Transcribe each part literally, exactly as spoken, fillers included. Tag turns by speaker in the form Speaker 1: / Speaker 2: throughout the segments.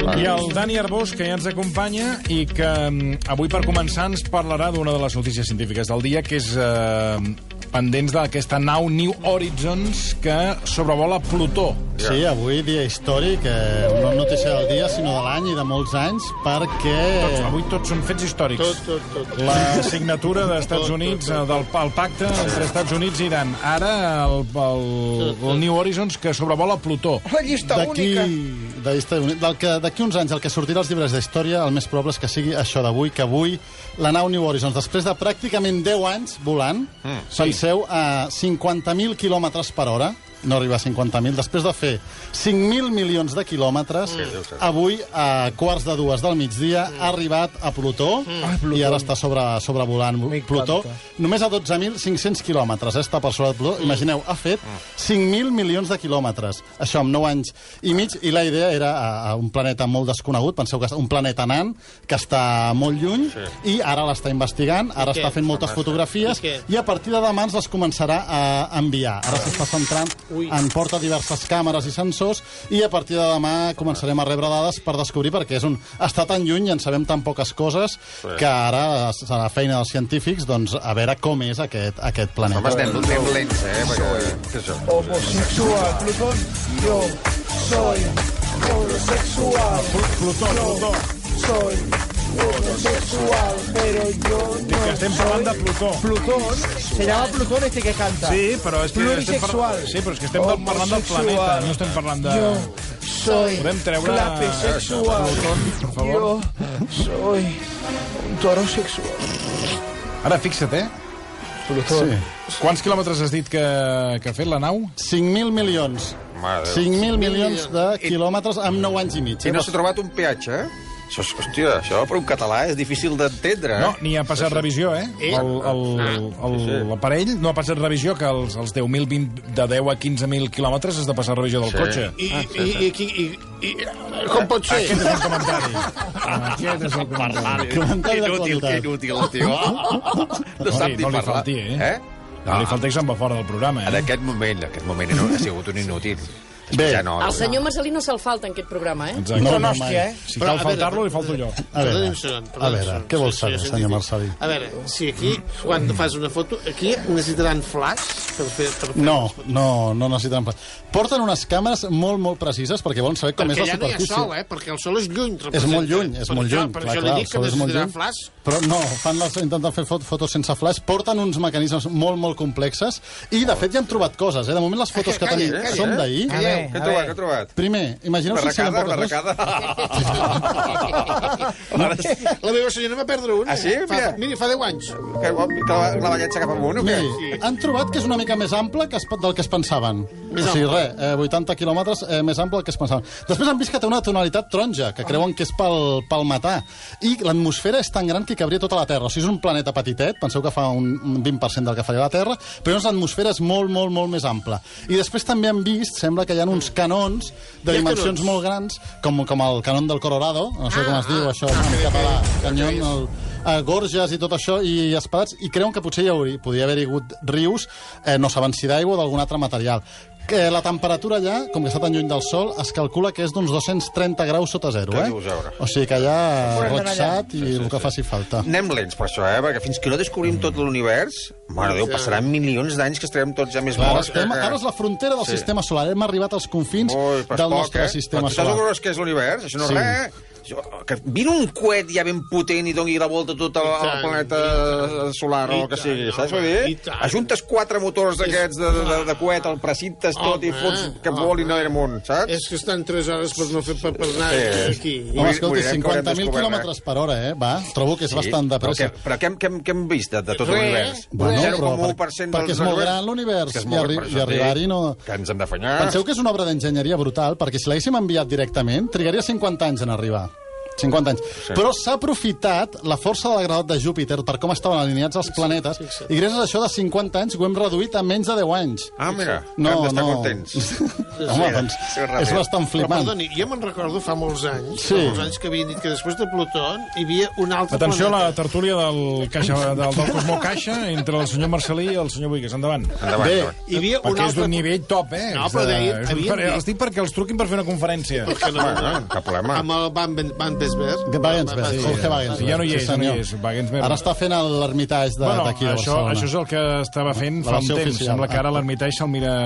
Speaker 1: I el Dani Arbós, que ja ens acompanya i que avui, per començar, ens parlarà d'una de les notícies científiques del dia, que és eh, pendents d'aquesta nau New Horizons que sobrevola Plutó.
Speaker 2: Sí, avui dia històric, eh, no notícia del dia, sinó de l'any i de molts anys, perquè...
Speaker 1: Tots, avui tots són fets històrics.
Speaker 3: Tot, tot, tot.
Speaker 1: La signatura dels Estats Units, eh, del el pacte entre Estats Units i Iran. Ara, el, el, el New Horizons que sobrevola Plutó.
Speaker 3: La llista única.
Speaker 2: D'aquí uns anys, el que sortirà als llibres d'història, el més probable és que sigui això d'avui, que avui la nau New Horizons, després de pràcticament deu anys volant, mm, sí. penseu, a cinquanta mil quilòmetres per hora, no arriba a cinquanta mil, després de fer cinc mil milions de quilòmetres, mm. avui, a quarts de dues del migdia, mm. ha arribat a Plutó, mm. i ara està sobre, sobrevolant Plutó. Només a dotze mil cinc-cents quilòmetres, eh, està per sobre de Plutó. Mm. Imagineu, ha fet cinc mil milions de quilòmetres. Això amb nou anys i mig, i la idea era a, a un planeta molt desconegut, penseu que un planeta nan, que està molt lluny, sí. i ara l'està investigant, ara està fent moltes fotografies, i, i a partir de demà ens les començarà a enviar. Ara s'està centrant Ui. en porta diverses càmeres i sensors, i a partir de demà començarem a rebre dades per descobrir, perquè és un, està tan lluny i en sabem tan poques coses, sí. que ara serà la feina dels científics, doncs, a veure com és aquest, aquest planeta.
Speaker 4: Home, estem, estem lents, eh? Perquè... Què és això?
Speaker 3: Homosexual, Plutón, jo soy homosexual.
Speaker 1: Plutó, Plutó.
Speaker 3: Soy homosexual, pero yo no
Speaker 1: que estem parlant de Plutó.
Speaker 3: Plutón, se llama Plutón este que canta.
Speaker 1: Sí, però és que
Speaker 3: Plurisexual.
Speaker 1: Estem par... Sí, però és que estem parlant del planeta, no estem parlant de...
Speaker 3: Yo soy
Speaker 1: Podem treure...
Speaker 3: clapesexual.
Speaker 1: Plutón, per favor.
Speaker 3: Yo soy un toro sexual.
Speaker 1: Ara, fixa't, eh?
Speaker 3: Plutón.
Speaker 1: Sí. Quants quilòmetres has dit que, que ha fet la nau?
Speaker 2: cinc mil milions. cinc mil milions de quilòmetres amb nou anys i mig.
Speaker 4: I no s'ha trobat un peatge, eh? Això, hòstia, això per un català és difícil d'entendre, eh?
Speaker 1: No, ni ha passat revisió, eh? L'aparell no ha passat revisió, que els, els deu mil, vint, de deu a quinze mil quilòmetres has de passar revisió del sí. cotxe.
Speaker 3: I, ah, sí, i, sí. i, i, i, com pot ser?
Speaker 1: Aquest és el comentari. Aquest és el comentari.
Speaker 2: Comentari de
Speaker 4: inútil, que inútil, el tio. No sap ni
Speaker 1: no li
Speaker 4: parlar.
Speaker 1: falti, eh?
Speaker 4: eh?
Speaker 1: No li falta que se'n va fora del programa, eh?
Speaker 4: En aquest moment, en aquest moment no, ha sigut un inútil.
Speaker 2: Bé,
Speaker 5: ja no, el senyor Marcelí no se'l falta en aquest programa, eh?
Speaker 1: Exacte.
Speaker 2: No, no,
Speaker 3: hòstia, eh?
Speaker 1: Si cal faltar-lo, li falto jo.
Speaker 2: A veure, a veure, què vols saber, senyor Marcelí?
Speaker 3: A veure, si aquí, quan fas una foto, aquí necessitaran flash per fer... Per fer
Speaker 2: no, no, no necessitaran flash. Porten unes càmeres molt, molt precises perquè volen saber com
Speaker 3: perquè
Speaker 2: és la superfície.
Speaker 3: Perquè ja no hi ha sol, eh? Perquè el sol és lluny.
Speaker 2: És molt lluny, és molt lluny.
Speaker 3: Per
Speaker 2: clar,
Speaker 3: això
Speaker 2: clar,
Speaker 3: li dic que necessitarà flash.
Speaker 2: Però no, fan les, intenten fer fotos sense flash, porten uns mecanismes molt, molt complexes, i de fet ja han trobat coses, eh? De moment les fotos que tenim són d'ahir.
Speaker 4: Què ha trobat, què ha trobat?
Speaker 2: Primer, imagineu si sembla poques
Speaker 3: coses. La meva senyora va perdre un.
Speaker 4: Ah, sí?
Speaker 3: Fa, mira, fa deu anys.
Speaker 4: Que, que la, la balletxa cap amunt, o què?
Speaker 2: Miri, han trobat que és una mica més ample que es, del que es pensaven.
Speaker 3: Més
Speaker 2: o sigui, res, eh, vuitanta quilòmetres eh, més ample del que es pensaven. Després han vist que té una tonalitat taronja, que creuen que és pel, pel metà. I l'atmosfera és tan gran que cabria tota la Terra. O sigui, és un planeta petitet, penseu que fa un, un vint per cent del que faria la Terra, però l'atmosfera és molt, molt, molt més ampla. I després també han vist, sembla que hi ha uns canons de dimensions molt grans, com, com el canó del Colorado, no sé com es diu això en català, canyon, el, eh, gorges i tot això, i espadats, i creuen que potser hi hauria, podria haver-hi hagut rius, eh, no saben si d'aigua o d'algun altre material. Que la temperatura allà, com que està tan lluny del sol, es calcula que és d'uns dos-cents trenta graus sota zero, eh? O sigui que allà rotzat i el que faci falta.
Speaker 4: Anem lents per això, eh? Perquè fins que no descobrim tot l'univers, mare Déu, passaran milions d'anys que estarem tots ja més morts.
Speaker 2: Estem, ara és la frontera del sí. sistema solar. Hem arribat als confins
Speaker 4: Ui,
Speaker 2: del
Speaker 4: poc,
Speaker 2: nostre
Speaker 4: eh?
Speaker 2: sistema
Speaker 4: solar.
Speaker 2: solar.
Speaker 4: Però tu saps què és l'univers? Això no és
Speaker 2: sí.
Speaker 4: res. Que vine un coet ja ben potent i doni la volta a tot el, el planeta solar o el que sigui, saps què vull dir? Ajuntes quatre motors d'aquests de, de, de coet, el precintes tot i fots que volin amunt, saps?
Speaker 3: És que estan tres hores per no fer per, per anar aquí.
Speaker 2: Home, escolti, cinquanta mil quilòmetres per hora, eh? Va, trobo que és bastant de pressa.
Speaker 4: Però què hem vist de tot l'univers?
Speaker 2: zero coma u per cent perquè és molt gran l'univers i arribar-hi no...
Speaker 4: Que ens hem d'afanyar.
Speaker 2: Penseu que és una obra d'enginyeria brutal, perquè si l'haguéssim enviat directament, trigaria cinquanta anys en arribar. cinquanta anys. Sí. Però s'ha aprofitat la força de la gravetat de Júpiter per com estaven alineats els planetes, sí, sí, sí. I gràcies a això de cinquanta anys ho hem reduït a menys de deu anys.
Speaker 4: Ah, mira,
Speaker 2: no,
Speaker 4: hem d'estar
Speaker 2: no.
Speaker 4: contents.
Speaker 2: Home, doncs, és bastant flipant.
Speaker 3: Però, perdoni, jo me'n recordo fa molts anys,
Speaker 2: sí.
Speaker 3: fa molts anys que havien dit que després de Plutó hi havia un altre
Speaker 1: Atenció
Speaker 3: planeta.
Speaker 1: a la tertúlia del, caixa, del, del Cosmó Caixa entre el senyor Marcelí i el senyor Buigas. Endavant.
Speaker 4: Endavant,
Speaker 2: Bé,
Speaker 4: endavant.
Speaker 3: Hi havia un
Speaker 1: Perquè és
Speaker 3: altre...
Speaker 1: d'un nivell top, eh?
Speaker 3: No, però deien-
Speaker 1: És un-
Speaker 3: havien dit-
Speaker 1: Els dic perquè els truquin per fer una conferència.
Speaker 3: Que no,
Speaker 4: Bueno, cap problema.
Speaker 3: amb el Van, Van Besberg.
Speaker 2: Wagensberg,
Speaker 1: Sí,
Speaker 2: Jorge Wagensberg.
Speaker 1: ja no hi és,
Speaker 2: sí,
Speaker 1: ja no hi
Speaker 2: senyor.
Speaker 1: és, Wagensberg.
Speaker 2: Ara està fent l'ermitatge
Speaker 1: Bueno,
Speaker 2: d'aquí de
Speaker 1: això,
Speaker 2: Barcelona.
Speaker 1: això és el que estava fent
Speaker 2: La
Speaker 1: fa un
Speaker 2: versió
Speaker 1: temps.
Speaker 2: oficial.
Speaker 1: Sembla que ara
Speaker 2: Ah.
Speaker 1: l'ermitatge se'l mira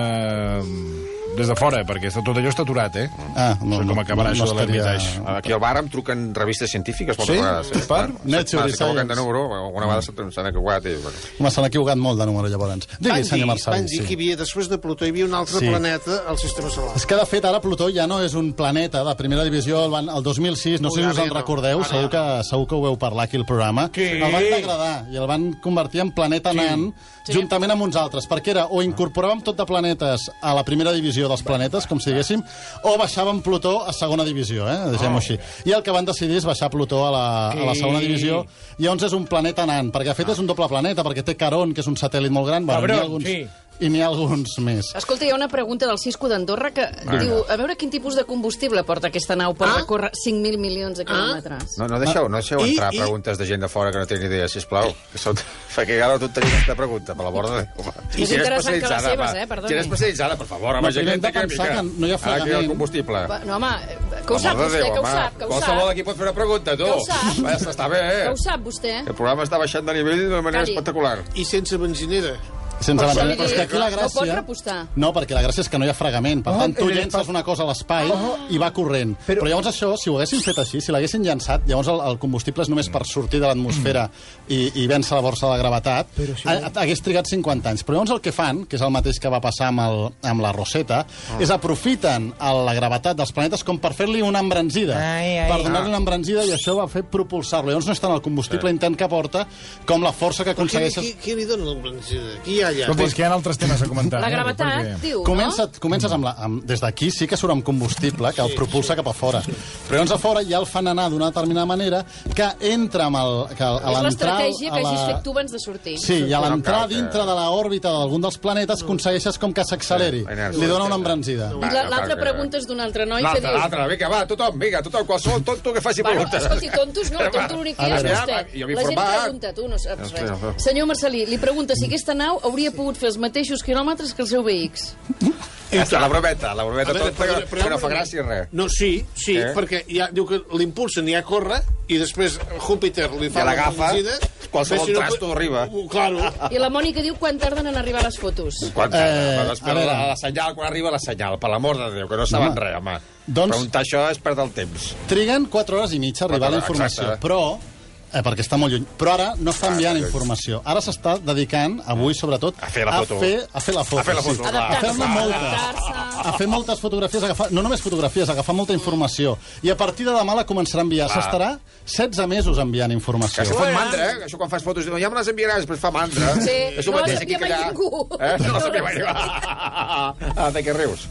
Speaker 1: des de fora, perquè tot allò està aturat, eh?
Speaker 2: Ah,
Speaker 1: No sé com acabarà això de
Speaker 2: estaria-
Speaker 1: l'ermitatge.
Speaker 4: Aquí al bar em truquen revistes científiques moltes
Speaker 1: Sí?
Speaker 4: vegades.
Speaker 1: Per?
Speaker 2: Nature
Speaker 4: S'equivoquen
Speaker 2: Science.
Speaker 4: de número, alguna vegada s'han equivocat. I, bueno.
Speaker 2: Home, s'han equivocat molt de número, llavors.
Speaker 3: Van
Speaker 2: Digui,
Speaker 3: dir,
Speaker 2: senyor
Speaker 3: van
Speaker 2: Marcelí.
Speaker 3: dir que hi
Speaker 2: Sí.
Speaker 3: havia, després de Plutó, hi havia un altre
Speaker 2: Sí.
Speaker 3: planeta al sistema solar.
Speaker 2: És que, de fet, ara Plutó ja no és un planeta de primera divisió. El, van, el dos mil sis, no sé
Speaker 3: Ui,
Speaker 2: si us
Speaker 3: ara
Speaker 2: en
Speaker 3: ja no.
Speaker 2: recordeu,
Speaker 3: Ara
Speaker 2: segur que, segur que ho veu parlar aquí al programa.
Speaker 3: Què?
Speaker 2: El van degradar i el van convertir en planeta nan,
Speaker 5: Sí.
Speaker 2: juntament amb uns altres, perquè era o incorporàvem tot de planetes a la primera divisió dels planetes, com si diguéssim, o baixàvem Plutó a segona divisió, eh? Deixem-ho així. I el que van decidir és baixar Plutó a la, a la segona divisió, i llavors és un planeta nan, perquè de fet és un doble planeta, perquè té Caront, que és un satèl·lit molt gran, bueno, n'hi ha alguns,
Speaker 6: sí.
Speaker 2: i n'hi ha alguns més.
Speaker 5: Escolta, hi ha una pregunta del Cisco d'Andorra que diu, a veure quin tipus de combustible porta aquesta nau per
Speaker 3: Ah?
Speaker 5: recórrer cinc mil milions de quilòmetres.
Speaker 4: No, no deixeu, no deixeu
Speaker 3: I-
Speaker 4: entrar
Speaker 3: i-
Speaker 4: preguntes de gent de fora que no té ni idea, sisplau. Que són... Perquè ara tot tenim aquesta pregunta, per l'amor de Déu. home.
Speaker 5: Més
Speaker 4: Gent
Speaker 5: interessant que les
Speaker 4: especialitzada,
Speaker 5: seves,
Speaker 4: home.
Speaker 5: eh, perdoni.
Speaker 4: Gent especialitzada, per favor, home,
Speaker 2: No,
Speaker 4: gent
Speaker 2: primer hem de
Speaker 4: que una
Speaker 2: pensar
Speaker 4: mica-
Speaker 2: que no hi ha
Speaker 4: Ara que
Speaker 2: fregament.
Speaker 4: el combustible.
Speaker 5: Va, no, home, que ho
Speaker 4: Per
Speaker 5: sap
Speaker 4: l'amor de
Speaker 5: vostè,
Speaker 4: Déu,
Speaker 5: que ho
Speaker 4: home.
Speaker 5: sap, que ho
Speaker 4: Qualsevol
Speaker 5: sap.
Speaker 4: aquí pot fer una pregunta, tu.
Speaker 5: Que ho sap.
Speaker 4: Va, Està bé,
Speaker 5: Que
Speaker 4: eh?
Speaker 5: ho sap, vostè.
Speaker 4: El programa està baixant de nivell d'una manera
Speaker 5: Calli.
Speaker 4: espectacular.
Speaker 3: I sense benzinera.
Speaker 2: Sense
Speaker 5: Per això
Speaker 2: avançar.
Speaker 5: li
Speaker 2: Però és que aquí la
Speaker 5: dic, no pot
Speaker 2: gràcia...
Speaker 5: repostar.
Speaker 2: No, perquè la gràcia és que no hi ha fregament. Per tant, tu llences una cosa a l'espai i va corrent. Però llavors això, si ho haguessin fet així, si l'haguessin llançat, llavors el, el combustible és només per sortir de l'atmosfera i, i vèncer la borsa de gravetat, ha- hagués trigat cinquanta anys. Però llavors el que fan, que és el mateix que va passar amb, el, amb la Rosetta, és aprofiten el- la gravetat dels planetes com per fer-li una embranzida.
Speaker 6: Ai, ai.
Speaker 2: Per donar-li una embranzida, i això va fer propulsar-lo. Llavors no és tant el combustible intern que porta com la força que
Speaker 3: Qui,
Speaker 2: aconsegueixes...
Speaker 3: qui, qui li dona la benzina? Qui hi ha allà?
Speaker 1: Escolta, és que hi ha altres temes a comentar.
Speaker 5: La
Speaker 1: eh?
Speaker 5: gravetat,
Speaker 1: Perquè-
Speaker 5: diu,
Speaker 2: Comença,
Speaker 5: no?
Speaker 2: comences amb la, amb, des d'aquí sí que surt amb combustible que el propulsa cap a fora, però llavors a fora ja el fan anar d'una determinada manera que entra amb el, que a
Speaker 5: És
Speaker 2: l'entrar
Speaker 5: l'estratègia
Speaker 2: a
Speaker 5: que
Speaker 2: la-
Speaker 5: hagis fet tu abans de sortir.
Speaker 2: Sí, i a l'entrar
Speaker 4: cal que-
Speaker 2: dintre de l'òrbita d'algun dels planetes aconsegueixes com que s'acceleri.
Speaker 4: la inèrcia.
Speaker 2: Li dona una embranzida.
Speaker 5: I la- l'altra pregunta és d'un altre noi que
Speaker 4: L'altra,
Speaker 5: diu...
Speaker 4: l'altra, vinga, va, tothom, vinga, tothom, qualsevol tonto que faci
Speaker 5: Bueno,
Speaker 4: preguntes.
Speaker 5: escolti, tontos no, tonto l'únic que
Speaker 2: A
Speaker 5: hi és
Speaker 2: veure,
Speaker 5: vostè.
Speaker 4: ja, jo m'he
Speaker 5: La gent
Speaker 4: informat.
Speaker 5: pregunta, tu no saps
Speaker 4: Hòstia,
Speaker 5: res.
Speaker 4: hòstia.
Speaker 5: Senyor Marcelí, li pregunta si aquesta nau hauria pogut fer els mateixos quilòmetres que el seu V X.
Speaker 4: Ja està, la brometa, la brometa
Speaker 3: A veure,
Speaker 4: tonta que,
Speaker 3: però-
Speaker 4: que no fa gràcia res.
Speaker 3: No, sí, sí,
Speaker 4: Què?
Speaker 3: perquè ja, diu que l'impulsen i ja corre, i després Júpiter li fa
Speaker 4: Ja l'agafa,
Speaker 3: benzina,
Speaker 4: qualsevol
Speaker 3: bé, si no-
Speaker 4: trasto arriba.
Speaker 3: Uh, Claro.
Speaker 5: I la Mònica diu quan tarden en arribar les fotos.
Speaker 4: Quan
Speaker 2: Eh,
Speaker 4: eh,
Speaker 2: a
Speaker 4: després
Speaker 2: veure.
Speaker 4: la, la senyal, quan arriba la senyal, per l'amor de Déu, que no saben
Speaker 2: Home,
Speaker 4: res, home.
Speaker 2: doncs-
Speaker 4: Preguntar això és perdre el temps.
Speaker 2: Triguen quatre hores i mitja a arribar
Speaker 4: Quatre
Speaker 2: la
Speaker 4: hores,
Speaker 2: informació,
Speaker 4: exacte.
Speaker 2: però eh, perquè està molt lluny. Però ara no està enviant
Speaker 4: Ah,
Speaker 2: informació. Ara s'està dedicant, avui sobretot,
Speaker 4: A fer la foto.
Speaker 2: A fer, a fer la foto.
Speaker 4: A fer la foto,
Speaker 2: sí.
Speaker 4: clar.
Speaker 2: A
Speaker 5: Adaptar-se,
Speaker 2: fer-ne moltes.
Speaker 5: adaptar-se.
Speaker 2: A fer moltes fotografies, agafar, no només fotografies, agafar molta informació. I a partir de demà la començarà a enviar.
Speaker 4: Clar.
Speaker 2: S'estarà setze mesos enviant informació.
Speaker 4: Que se fot mandra, eh? Això quan fas fotos, diu, ja me les enviaràs, després fa mandra.
Speaker 5: Sí,
Speaker 4: És el
Speaker 5: no
Speaker 4: mateix
Speaker 5: les
Speaker 4: aquí
Speaker 5: envia
Speaker 4: que
Speaker 5: mai
Speaker 4: allà.
Speaker 5: ningú.
Speaker 4: Eh? No les
Speaker 5: No
Speaker 4: envia
Speaker 5: les
Speaker 4: mai ningú. Ah, de què rius?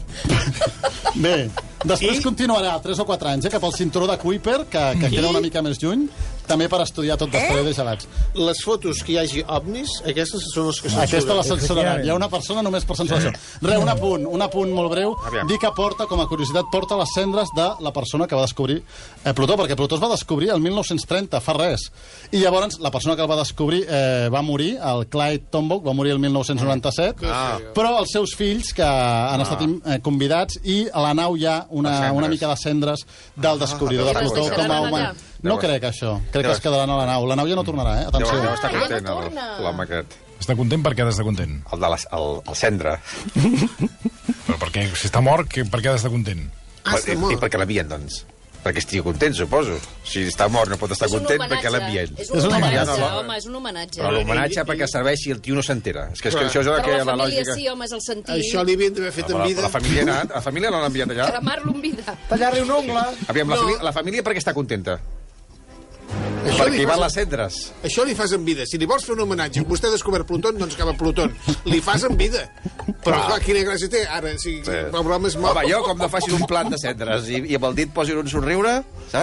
Speaker 2: Bé, després
Speaker 3: I?
Speaker 2: continuarà tres o quatre anys, eh, cap al cinturó de Kuiper, que, que queda una mica més lluny, també per estudiar tot d'asteroides gelats.
Speaker 3: Les fotos que hi hagi ovnis, aquestes són les que censuren.
Speaker 2: Aquesta la censuraran. Hi ha una persona només per censurar això. Re, un apunt, un apunt molt breu.
Speaker 4: Aviam.
Speaker 2: Dir que porta, com a curiositat, porta les cendres de la persona que va descobrir eh, Plutó, perquè Plutó es va descobrir el mil nou-cents trenta, fa res. I llavors la persona que el va descobrir eh, va morir, el Clyde Tombaugh, va morir el mil nou-cents noranta-set,
Speaker 3: Ah.
Speaker 2: però els seus fills, que han estat eh, convidats, i a la nau hi ha
Speaker 4: Les
Speaker 2: una,
Speaker 4: cendres.
Speaker 2: una mica de cendres del descobridor
Speaker 5: I
Speaker 2: de
Speaker 5: les
Speaker 2: Plutó com a
Speaker 5: deixaran
Speaker 2: humà.
Speaker 5: allà?
Speaker 2: No
Speaker 4: Deu-
Speaker 2: crec, això. Crec
Speaker 4: Deu-
Speaker 2: que es quedaran a la nau. La nau ja no tornarà, eh?
Speaker 4: Deu,
Speaker 2: Atenció.
Speaker 4: deu estar
Speaker 5: ja no
Speaker 4: content, el-
Speaker 5: torna.
Speaker 4: l'home aquest.
Speaker 1: Està content perquè ha d'estar content.
Speaker 4: El de la, el, el cendre.
Speaker 1: Però perquè si està mort, que, per què ha d'estar content?
Speaker 3: Ah, està
Speaker 4: I, I
Speaker 3: mort.
Speaker 4: per què l'envien, doncs? Perquè estigui content, suposo. Si està mort no pot estar
Speaker 5: És un
Speaker 4: content,
Speaker 5: homenatge.
Speaker 4: perquè l'envien.
Speaker 5: És un
Speaker 2: És un
Speaker 5: homenatge,
Speaker 4: homenatge.
Speaker 5: home, és un homenatge.
Speaker 4: Però l'homenatge perquè serveixi el tio no s'entera. És que, és que
Speaker 3: Clar.
Speaker 4: això és el
Speaker 5: Però
Speaker 4: que
Speaker 5: la
Speaker 4: la
Speaker 5: família
Speaker 4: lògica...
Speaker 5: sí, home, és el sentir.
Speaker 3: Això li havien d'haver fet
Speaker 4: Però
Speaker 3: en
Speaker 4: la,
Speaker 3: vida.
Speaker 4: la família ha anat, la família no l'ha enviat allà.
Speaker 5: Cremar-lo en vida.
Speaker 6: Tallar-li un ongle.
Speaker 4: Aviam, la,
Speaker 3: No.
Speaker 4: família, la família per què està contenta?
Speaker 3: Això
Speaker 4: Perquè
Speaker 3: li
Speaker 4: hi van
Speaker 3: fas-
Speaker 4: les cendres.
Speaker 3: Això li fas en vida. Si li vols fer un homenatge, vostè ha descobert Plutón, doncs cap a Plutón. Li fas en vida. Però, clar, quina gràcia té. Ara, si
Speaker 4: Sí.
Speaker 3: el broma és mort...
Speaker 4: Home, jo com no facin un plat de cendres i, i amb el dit posin un somriure, saps?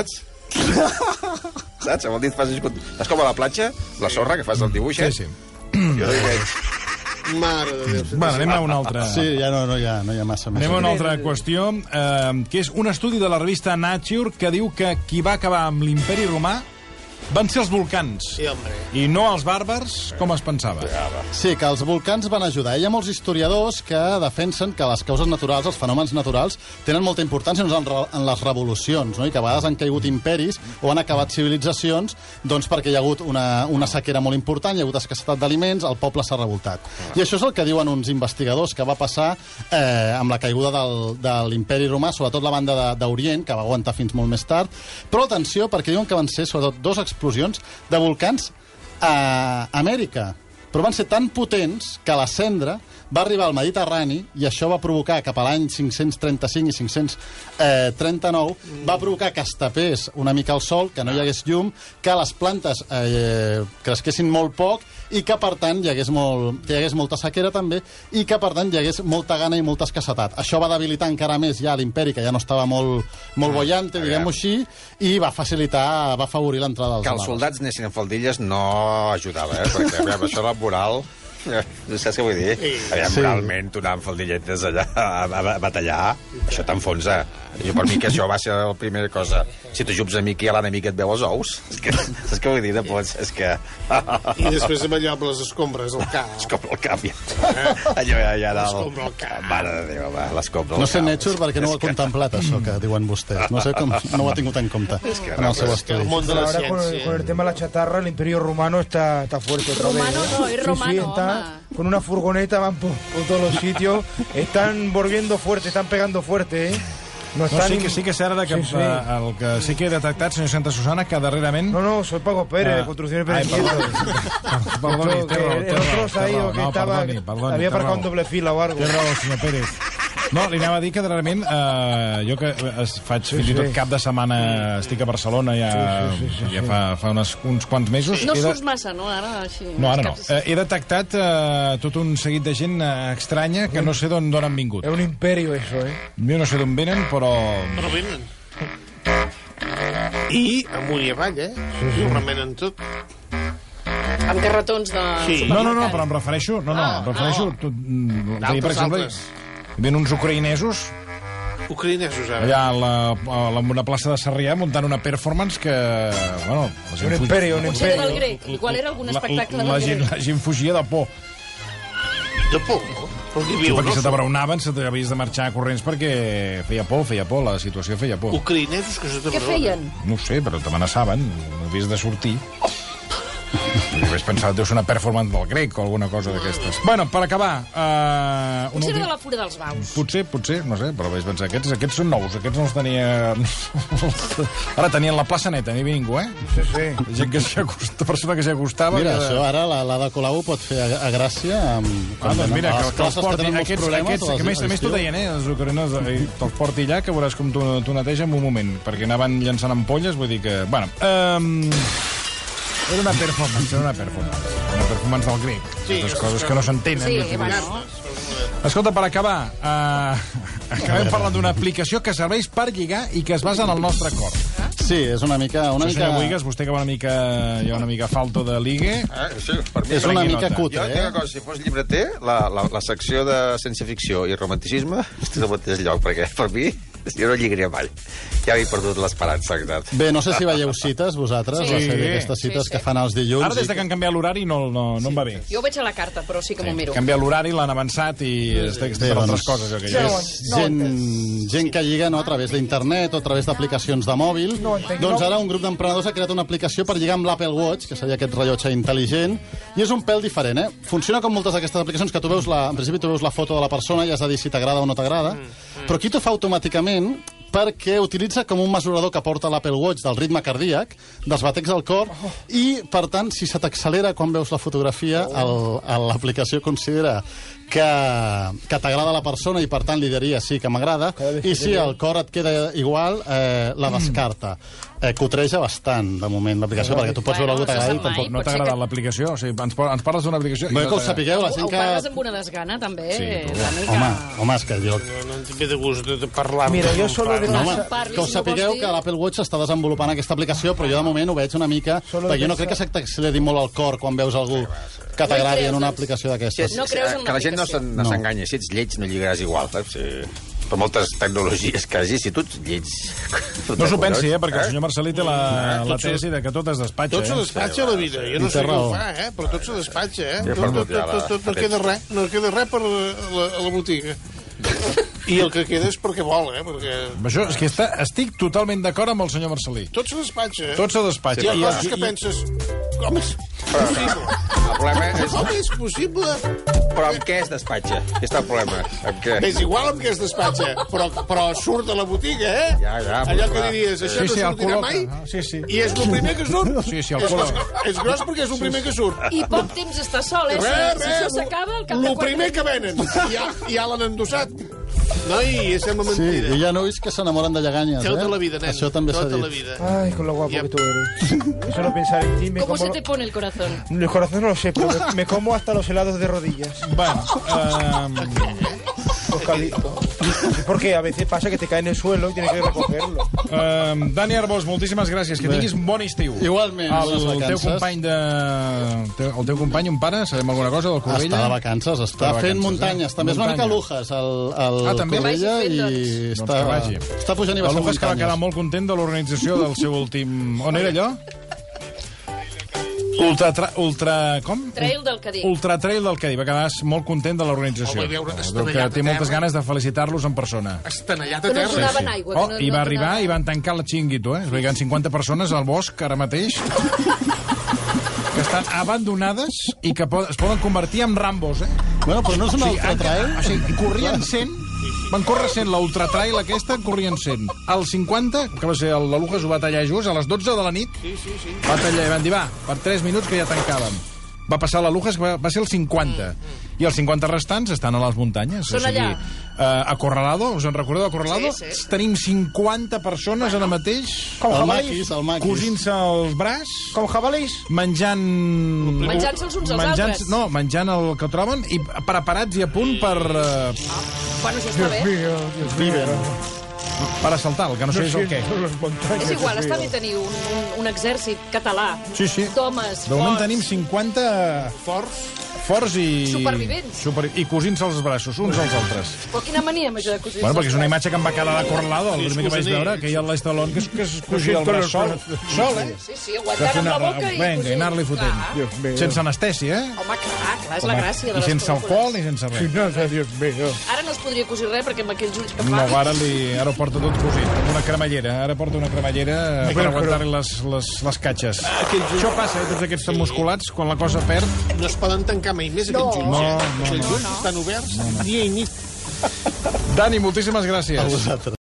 Speaker 4: Saps? Amb el dit fas... Estàs com a la platja, la sorra, que fas el dibuix, eh?
Speaker 1: Sí, sí.
Speaker 4: Jo dic que...
Speaker 3: Mare de Déu.
Speaker 1: Bueno, anem a una altra...
Speaker 2: Sí, ja no, no, hi ha, no hi ha massa més.
Speaker 1: Anem a una altra qüestió, eh, que és un estudi de la revista Nature que diu que qui va acabar amb l'imperi romà van ser els volcans.
Speaker 3: Sí, home.
Speaker 1: I no els bàrbars, com es pensava.
Speaker 2: Sí, que els volcans van ajudar. Hi ha molts historiadors que defensen que les causes naturals, els fenòmens naturals, tenen molta importància en les revolucions, no? I que a vegades han caigut imperis o han acabat civilitzacions doncs perquè hi ha hagut una, una sequera molt important, hi ha hagut escassetat d'aliments, el poble s'ha revoltat. I això és el que diuen uns investigadors que va passar eh, amb la caiguda del, de l'imperi romà, sobretot la banda d'Orient, que va aguantar fins molt més tard. Però atenció, perquè diuen que van ser sobretot dos explosions de volcans a Amèrica, però van ser tan potents que la cendra va arribar al Mediterrani i això va provocar, cap a l'any cinc-cents trenta-cinc i cinc-cents trenta-nou, va provocar que es tapés una mica el sol, que no hi hagués llum, que les plantes eh, cresquessin molt poc i que, per tant, hi hagués, molt, hi hagués molta sequera també i que, per tant, hi hagués molta gana i molta escassetat. Això va debilitar encara més ja l'imperi, que ja no estava molt, molt bollante, diguem-ho així, i va facilitar, va afavorir l'entrada dels
Speaker 4: Que els soldats anessin en faldilles no ajudava, eh? Perquè aviam, això era moral... No saps què vull dir? Aviam, sí. Moralment, tu anar amb faldilletes allà a, a, a batallar, això t'enfonsa. Jo, per mi, que això va ser la primera cosa. Si tu jups amic i l'enemic et veu els ous, és que, saps què vull dir? No pots, és que...
Speaker 3: I després amb allò amb les escombres al cap.
Speaker 4: Escombra al cap, ja. Eh? Allò ja, ja era...
Speaker 3: L'escombra al cap.
Speaker 4: Mare de Déu, va, l'escombra al cap.
Speaker 2: No sé, Nature, perquè no ho ha contemplat, això que diuen vostès. No sé com no ho ha tingut en compte en el seu estudi.
Speaker 3: El món de la
Speaker 6: Ahora con,
Speaker 3: ciència.
Speaker 6: con el tema de la chatarra, el imperio romano está, está fuerte otra vez.
Speaker 5: Romano
Speaker 6: ¿eh?
Speaker 5: no, es romano,
Speaker 6: Sí, sí, está
Speaker 5: home.
Speaker 6: con una furgoneta, van por, por todos los sitios. Están volviendo fuerte, están pegando fuerte, ¿eh? No,
Speaker 1: No,
Speaker 6: están
Speaker 1: sí que, sí que és cert que
Speaker 6: Sí, sí.
Speaker 1: eh, el que sí que he detectat, senyor Santa Susana, que darrerament...
Speaker 6: No, no, soy Paco Pérez,
Speaker 1: Ah.
Speaker 6: de Construcciones
Speaker 1: Ai,
Speaker 6: Pérez Nieto.
Speaker 1: perdoni,
Speaker 6: Esto,
Speaker 1: té
Speaker 6: que
Speaker 1: raó,
Speaker 6: el
Speaker 1: té raó,
Speaker 6: otro
Speaker 1: té
Speaker 6: se ha ido,
Speaker 1: raó.
Speaker 6: que
Speaker 1: No,
Speaker 6: estaba,
Speaker 1: perdoni, perdoni,
Speaker 6: había
Speaker 1: té
Speaker 6: aparcado
Speaker 1: raó.
Speaker 6: en doble fila o algo.
Speaker 1: Té raó, senyor Pérez. No, li anava a dir que darrerament eh, jo que es faig
Speaker 6: Sí,
Speaker 1: fins i tot
Speaker 6: sí.
Speaker 1: cap de setmana estic a Barcelona ja,
Speaker 6: Sí, sí, sí, sí,
Speaker 1: ja
Speaker 6: sí.
Speaker 1: fa, fa unes, uns quants mesos.
Speaker 5: No
Speaker 1: he de-
Speaker 5: surts massa, no? Ara, així...
Speaker 1: No, ara no.
Speaker 5: Caps-
Speaker 1: Eh, he detectat eh, tot un seguit de gent eh, estranya que no sé d'on d'on han vingut.
Speaker 6: Es un imperio eso, ¿eh?
Speaker 1: Jo no sé d'on venen, però...
Speaker 3: Però venen. I amunt i avall, eh? Sí, sí. Ho remenen tot.
Speaker 5: Amb carretons de
Speaker 3: Sí.
Speaker 1: No, no, no,
Speaker 5: supermercat.
Speaker 1: però em refereixo... No, no,
Speaker 3: Ah,
Speaker 1: em refereixo...
Speaker 3: no.
Speaker 1: Tu, mm,
Speaker 3: D'altres,
Speaker 1: per exemple,
Speaker 3: altres.
Speaker 1: hi havia uns ucraïnesos
Speaker 3: Ucraïnesos, ara.
Speaker 1: allà a la, a la, a la plaça de Sarrià muntant una performance que... Bueno, la gent
Speaker 6: Un
Speaker 1: fuig-
Speaker 6: imperio, un
Speaker 5: Potser era del
Speaker 6: imperio.
Speaker 5: grec. Igual era algun
Speaker 1: la,
Speaker 5: espectacle
Speaker 1: la,
Speaker 5: del
Speaker 1: gent,
Speaker 5: grec.
Speaker 1: la gent fugia de por.
Speaker 3: De por, no? Però n'hi
Speaker 1: Sí,
Speaker 3: viu,
Speaker 1: perquè
Speaker 3: no?
Speaker 1: se t'abraonaven, se t'havies de marxar corrents perquè feia por, feia por, la situació feia por.
Speaker 3: Ucraïnesos que se
Speaker 5: Què
Speaker 3: t'abraonen.
Speaker 5: feien?
Speaker 1: No ho sé, però t'amenaçaven, havies de sortir. I vaig pensar, deu ser una performance del grec o alguna cosa d'aquestes. Bueno, per acabar... Uh,
Speaker 5: Potser era de la Fura dels Baus.
Speaker 1: Potser, potser, no sé, però vaig pensar, aquests, aquests són nous, aquests no els tenia... Ara tenien la plaça neta, no hi havia ningú, eh?
Speaker 6: Sí, sí.
Speaker 1: Gent que s'hi acosta, persona que s'hi acostava...
Speaker 2: Mira,
Speaker 1: que...
Speaker 2: això ara la, la de Colau pot fer a, a Gràcia amb...
Speaker 1: Ah, doncs mira,
Speaker 2: a
Speaker 1: que,
Speaker 2: les
Speaker 1: que els
Speaker 2: classes
Speaker 1: porti,
Speaker 2: tenen molts
Speaker 1: aquests,
Speaker 2: problemes,
Speaker 1: aquests,
Speaker 2: a
Speaker 1: que
Speaker 2: les-
Speaker 1: més,
Speaker 2: a
Speaker 1: a més t'ho
Speaker 2: l'estiu.
Speaker 1: deien, eh, els ucraïnesos, eh, te'ls porti allà, que veuràs com t'ho neteja en un moment, perquè anaven llançant ampolles, vull dir que... Bueno, um, era una performance, era una performance, una performance del grec,
Speaker 3: Sí,
Speaker 1: aquestes coses que no s'entenen.
Speaker 5: Sí,
Speaker 1: de
Speaker 5: bueno.
Speaker 1: Escolta, per acabar, uh, acabem parlant d'una aplicació que serveix per lligar i que es basa en el nostre cor.
Speaker 2: Sí, és una mica... Una
Speaker 1: Això,
Speaker 2: mica...
Speaker 1: senyor Boigas, vostè que va una mica, hi ha una mica falto de ligue...
Speaker 4: Eh, sí, per mi,
Speaker 2: És una
Speaker 1: Prengui
Speaker 2: mica
Speaker 1: nota.
Speaker 2: cutre,
Speaker 4: Jo tinc
Speaker 2: eh?
Speaker 4: una cosa, si fos llibreter, la, la, la secció de ciència-ficció i romanticisme estic al mateix lloc, perquè per mi jo no lligaria mai. Ja he perdut l'esperança, exacte.
Speaker 2: Bé, no sé si veieu cites, vosaltres,
Speaker 5: Sí.
Speaker 2: la sèrie, aquestes cites
Speaker 5: Sí, sí.
Speaker 2: que fan els dilluns.
Speaker 1: Ara, des
Speaker 2: i
Speaker 1: de que han canviat l'horari, no, no, no em va bé.
Speaker 5: Jo ho veig a la carta, però sí que m'ho miro.
Speaker 1: Canviar l'horari, l'han avançat i estic, estic
Speaker 2: Bé,
Speaker 1: per
Speaker 2: doncs,
Speaker 1: altres coses. Jo, que
Speaker 6: ja
Speaker 1: ja.
Speaker 6: ho
Speaker 2: És gent, gent que lliga no, a través d'internet o a través d'aplicacions de mòbil.
Speaker 6: No entenc,
Speaker 2: Doncs
Speaker 6: no.
Speaker 2: ara un grup d'emprenedors ha creat una aplicació per lligar amb l'Apple Watch, que seria aquest rellotge intel·ligent, i és un pèl diferent, eh? Funciona com moltes d'aquestes aplicacions que tu veus la, en principi tu veus la foto de la persona i has de dir si t'agrada o no t'agrada, però aquí t'ho fa automàticament perquè utilitza com un mesurador que porta l'Apple Watch del ritme cardíac, dels batecs del cor, i, per tant, si se t'accelera quan veus la fotografia, el- el- l'aplicació considera que, que t'agrada la persona i, per tant, li diria sí que m'agrada, i si el cor et queda igual, eh, la descarta. Eh, cotreja bastant, de moment, l'aplicació, perquè tu pots veure algú que t'agrada i
Speaker 5: Bueno,
Speaker 2: tampoc...
Speaker 1: No t'ha
Speaker 5: Pot ser
Speaker 1: agradat
Speaker 5: que-
Speaker 1: l'aplicació? O sigui, ens, par- ens parles d'una aplicació... i
Speaker 2: Bé,
Speaker 1: no
Speaker 2: que ho
Speaker 1: t'agrada.
Speaker 2: sapigueu, la
Speaker 5: Ho,
Speaker 2: gent
Speaker 5: ho
Speaker 2: que...
Speaker 5: pagues amb una desgana, també.
Speaker 1: Sí, tu.
Speaker 5: una mica...
Speaker 2: Home, home, és que jo...
Speaker 3: No, no en tinc bé de gust de, de parlar.
Speaker 6: Mira,
Speaker 3: amb
Speaker 6: yo
Speaker 3: un
Speaker 6: solo he de
Speaker 2: No,
Speaker 6: la...
Speaker 2: home,
Speaker 5: Parli,
Speaker 2: que us
Speaker 5: si no
Speaker 2: sapigueu
Speaker 5: vols dir.
Speaker 2: que l'Apple Watch està desenvolupant aquesta aplicació, però jo de moment ho veig una mica...
Speaker 6: Solo
Speaker 2: Perquè jo no
Speaker 6: de
Speaker 2: crec que s'accederi molt al cor quan veus algú que t'agradi en una aplicació d'aquestes.
Speaker 5: No creus en
Speaker 4: que la gent no
Speaker 5: l'aplicació.
Speaker 4: se'n- no s'enganyi. Si ets lleig, no lligaràs igual, saps? Sí. Per moltes tecnologies que hagi, si tu ets lleig...
Speaker 1: No s'ho pensi, eh, perquè el senyor Marcelí té la, la tesi de que tot es despatxa.
Speaker 3: Tot se
Speaker 1: Eh?
Speaker 3: despatxa a la vida. Jo no
Speaker 2: I
Speaker 3: sé
Speaker 2: té
Speaker 3: què ho
Speaker 2: raó.
Speaker 3: fa, eh? Però tot se despatxa, eh?
Speaker 4: Ja he
Speaker 3: Tot,
Speaker 4: perdut
Speaker 3: tot,
Speaker 4: ja
Speaker 3: tot,
Speaker 4: la-
Speaker 3: tot, no queda res. No queda res per la, a la botiga. I el que queda és perquè vol, eh? Perquè
Speaker 1: Això, és que està, estic totalment d'acord amb el senyor Marcelí.
Speaker 3: tot se despatxa, eh?
Speaker 1: Tot se despatxa.
Speaker 3: Hi ha
Speaker 1: I-
Speaker 3: coses
Speaker 1: i-
Speaker 3: que
Speaker 1: i-
Speaker 3: penses... Com és possible?
Speaker 4: El problema és...
Speaker 3: Com és possible?
Speaker 4: Però amb què es despatxa? Aquí està el problema. Amb què?
Speaker 3: És igual amb què es despatxa, però, però surt a la botiga, eh?
Speaker 4: Ja, ja, però
Speaker 3: Allò que
Speaker 4: clar.
Speaker 3: diries, això
Speaker 1: Sí,
Speaker 3: no
Speaker 1: sí, el
Speaker 3: sortirà
Speaker 1: col·loca.
Speaker 3: mai,
Speaker 1: Ah, sí, sí.
Speaker 3: i és el primer que surt.
Speaker 1: Sí, sí, el
Speaker 3: és,
Speaker 1: col·loca.
Speaker 3: és gros perquè és el primer que surt.
Speaker 5: I poc temps està sol, eh? Si, si això s'acaba, al cap de
Speaker 3: el
Speaker 5: quatre
Speaker 3: primer que venen. Ja, ja l'han endossat. No, i sembla
Speaker 2: Sí,
Speaker 3: mentida.
Speaker 2: i hi ha nois que s'enamoren de lleganyes, eh?
Speaker 3: Tota la vida, nen.
Speaker 2: Això també s'ha
Speaker 3: Tota la
Speaker 2: dit.
Speaker 3: vida.
Speaker 6: Ay, con lo guapo
Speaker 3: Yep.
Speaker 6: que tú eres. Solo pensar en ti me
Speaker 5: ¿Cómo
Speaker 6: como...
Speaker 5: se te pone el corazón?
Speaker 6: El corazón no lo sé, pero me, me como hasta los helados de rodillas.
Speaker 1: Bueno, um,
Speaker 6: Los calditos. Porque a veces pasa que te cae en el suelo y tienes que recogerlo.
Speaker 1: um, Dani Arbós, moltíssimes gràcies. Que
Speaker 2: Bé.
Speaker 1: tinguis un bon estiu.
Speaker 2: Igualment,
Speaker 1: El,
Speaker 2: bones
Speaker 1: el teu
Speaker 2: vacances.
Speaker 1: company de... El teu company, un pare, sabem alguna cosa del Corbella?
Speaker 2: Està de vacances, està
Speaker 1: de
Speaker 2: fent
Speaker 1: vacances,
Speaker 2: muntanyes.
Speaker 1: eh?
Speaker 2: També és una mica
Speaker 1: Muntanya.
Speaker 2: Lujas, el, el
Speaker 1: Ah, també?
Speaker 2: Corbella,
Speaker 5: Vagi fent,
Speaker 2: i
Speaker 1: Doncs
Speaker 2: està,
Speaker 1: que vagi.
Speaker 2: està pujant i
Speaker 1: El
Speaker 2: baixant
Speaker 1: Lucas que va quedar
Speaker 2: muntanyes.
Speaker 1: molt content de l'organització del seu últim... On era allò? Ultra... Tra... Ultra... Com?
Speaker 5: Trail del Cadí.
Speaker 1: Ultra Trail del Cadí. Va quedar molt content de l'organització.
Speaker 3: El vaig veure
Speaker 1: Veu
Speaker 3: estenellat
Speaker 1: que
Speaker 3: a
Speaker 1: té moltes
Speaker 3: terra.
Speaker 1: ganes de felicitar-los en persona.
Speaker 3: Estenellat a
Speaker 5: Que no ens
Speaker 3: terra.
Speaker 5: donaven aigua.
Speaker 1: Oh,
Speaker 5: que no,
Speaker 1: i va
Speaker 5: no
Speaker 1: arribar
Speaker 5: donaven-
Speaker 1: i van tancar la xinguito, eh? Perquè hi ha cinquanta persones al bosc ara mateix que estan abandonades i que po es poden convertir en Rambos, eh?
Speaker 2: Bueno, però no és un
Speaker 1: O sigui,
Speaker 2: altre trail?
Speaker 1: O sigui, corrien cent, van córrer cent, la Ultra Trail aquesta en corrien cent. Al cinquanta, que va ser el la Lujas ho va tallar just, a les dotze de la nit,
Speaker 3: Sí, sí, sí.
Speaker 1: va tallar i van dir, va, per tres minuts que ja tancàvem. Va passar la Lujas, que va, va ser el cinquanta. I els cinquanta restants estan a les muntanyes.
Speaker 5: Són allà.
Speaker 1: Eh, a Corralado, us en recordeu de Corralado?
Speaker 5: Sí, sí.
Speaker 1: Tenim cinquanta persones ara mateix
Speaker 6: Com
Speaker 2: El
Speaker 6: jabalís.
Speaker 2: maquis, el maquis.
Speaker 1: cosint-se els braç,
Speaker 6: Com jabalís.
Speaker 1: menjant...
Speaker 5: Menjant-se els uns als
Speaker 1: menjant,
Speaker 5: altres.
Speaker 1: No, menjant el que troben i preparats i a punt per, uh,
Speaker 5: Bueno, això està bé.
Speaker 6: Mío, Dios
Speaker 2: Viven.
Speaker 1: per assaltar, el que no sé és el què.
Speaker 6: siento los montañas,
Speaker 5: És igual,
Speaker 6: Dios
Speaker 5: està
Speaker 6: mío.
Speaker 5: bé tenir un, un, un exèrcit català
Speaker 1: Sí, sí.
Speaker 5: d'homes
Speaker 1: De moment
Speaker 5: forts.
Speaker 1: tenim cinquanta
Speaker 3: Forts.
Speaker 1: forts i...
Speaker 5: Supervivents.
Speaker 1: Super... I cosint-se els braços, uns als altres.
Speaker 5: Però quina mania amb això de cosir.
Speaker 1: Bueno, perquè és una imatge que em va quedar de Corralado, el
Speaker 3: Sí,
Speaker 1: primer que vaig
Speaker 3: escolta,
Speaker 1: veure, que hi ha l'Estalón que es, que es
Speaker 6: Lo
Speaker 1: cosia el
Speaker 6: siento,
Speaker 1: braç
Speaker 6: los
Speaker 1: sol.
Speaker 6: brazos.
Speaker 1: Sol, eh?
Speaker 5: Sí, sí, aguantant amb la boca i
Speaker 1: Vinga, i
Speaker 5: cosint.
Speaker 1: anar-li fotent.
Speaker 5: Clar.
Speaker 6: Dios mío.
Speaker 1: Sense anestèsia, eh?
Speaker 5: Home, clar, clar, és la gràcia de
Speaker 1: I
Speaker 5: les
Speaker 1: sense
Speaker 5: pel·lícules.
Speaker 1: alcohol ni sense res.
Speaker 6: Sin nada, Dios mío.
Speaker 5: Ara no es podria cosir res perquè amb aquells ulls que
Speaker 1: No,
Speaker 5: fa...
Speaker 1: ara, li, ara ho porta tot cosit, amb una cremallera. Ara porta una cremallera per
Speaker 6: Però-
Speaker 1: aguantar-li les, les, les catxes. Això passa, eh, tots aquests musculats, quan la cosa perd...
Speaker 3: No es poden tancar mai més
Speaker 5: No.
Speaker 3: aquells ulls,
Speaker 1: No,
Speaker 3: eh?
Speaker 1: no,
Speaker 3: Aquells
Speaker 1: no.
Speaker 3: ulls estan oberts dia i nit.
Speaker 1: Dani, moltíssimes gràcies.
Speaker 2: A vosaltres.